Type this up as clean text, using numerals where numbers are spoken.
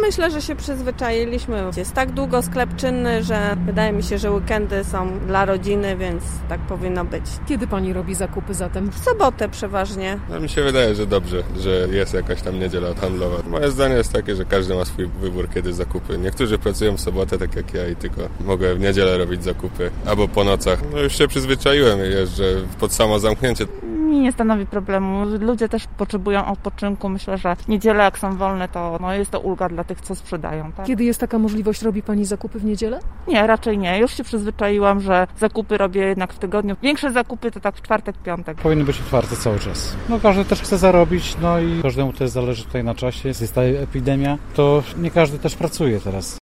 myślę, że się przyzwyczailiśmy. Jest tak długo sklep czynny, że wydaje mi się, że weekendy są dla rodziny, więc tak powinno być. Kiedy pani robi zakupy zatem? W sobotę przeważnie. No, mi się wydaje, że dobrze, że jest jakaś tam niedziela handlowa. Moje zdanie jest takie, że każdy ma swój wybór, kiedy zakupy. Niektórzy pracują w sobotę, tak jak ja, i tylko mogę w niedzielę robić zakupy, albo po nocach. No już się przyzwyczaiłem, jeżdżę pod samo zamknięcie. Mi nie stanowi problemu. Ludzie też potrzebują odpoczynku. Myślę, że niedziele jak są wolne, to jest to ulga dla tych, co sprzedają. Tak? Kiedy jest taka możliwość, robi pani zakupy w niedzielę? Nie, raczej nie. Już się przyzwyczaiłam, że zakupy robię jednak w tygodniu. Większe zakupy to tak w czwartek, piątek. Powinny być otwarte cały czas. No każdy też chce zarobić, no i każdemu też zależy tutaj na czasie. Jest ta epidemia, to nie każdy też pracuje teraz.